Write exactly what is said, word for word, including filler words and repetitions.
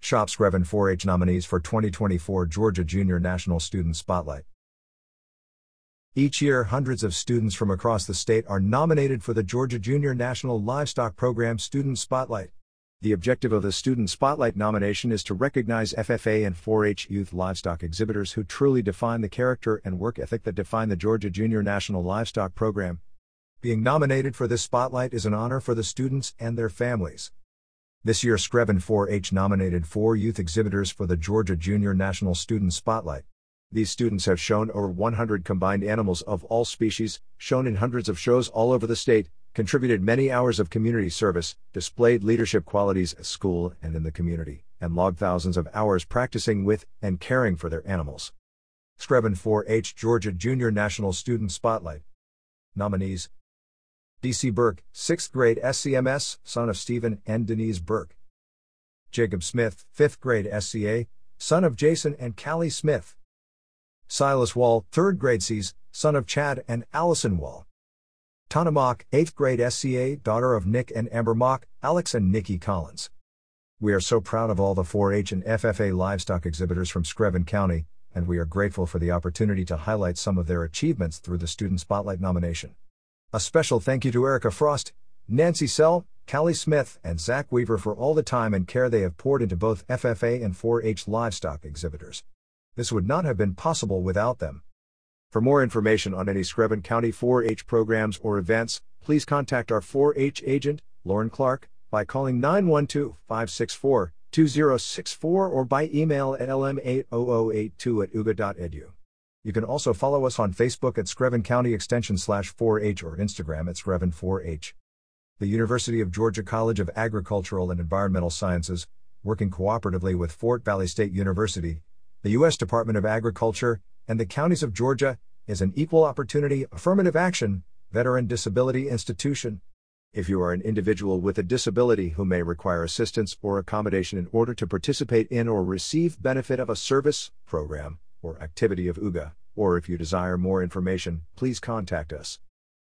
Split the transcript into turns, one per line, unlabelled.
Shop Screven four H nominees for twenty twenty-four Georgia Junior National Student Spotlight. Each year, hundreds of students from across the state are nominated for the Georgia Junior National Livestock Program Student Spotlight. The objective of the Student Spotlight nomination is to recognize F F A and four H youth livestock exhibitors who truly define the character and work ethic that define the Georgia Junior National Livestock Program. Being nominated for this spotlight is an honor for the students and their families. This year, Screven four H nominated four youth exhibitors for the Georgia Junior National Student Spotlight. These students have shown over one hundred combined animals of all species, shown in hundreds of shows all over the state, contributed many hours of community service, displayed leadership qualities at school and in the community, and logged thousands of hours practicing with and caring for their animals. Screven four H Georgia Junior National Student Spotlight nominees: D C Burke, sixth grade S C M S, son of Stephen and Denise Burke. Jacob Smith, fifth grade S C A, son of Jason and Callie Smith. Silas Wall, third grade C's, son of Chad and Allison Wall. Tana Mock, eighth grade S C A, daughter of Nick and Amber Mock, Alex and Nikki Collins. We are so proud of all the four H and F F A livestock exhibitors from Screven County, and we are grateful for the opportunity to highlight some of their achievements through the Student Spotlight nomination. A special thank you to Erica Frost, Nancy Sell, Callie Smith, and Zach Weaver for all the time and care they have poured into both F F A and four H livestock exhibitors. This would not have been possible without them. For more information on any Screven County four H programs or events, please contact our four H agent, Lauren Clark, by calling nine one two, five six four, two zero six four or by email at l m eight zero zero eight two at u g a dot e d u. You can also follow us on Facebook at Screven County Extension slash 4H or Instagram at Screven four H. The University of Georgia College of Agricultural and Environmental Sciences, working cooperatively with Fort Valley State University, the U S Department of Agriculture, and the counties of Georgia, is an equal opportunity, affirmative action, veteran disability institution. If you are an individual with a disability who may require assistance or accommodation in order to participate in or receive benefit of a service, program, or activity of U G A, or if you desire more information, please contact us.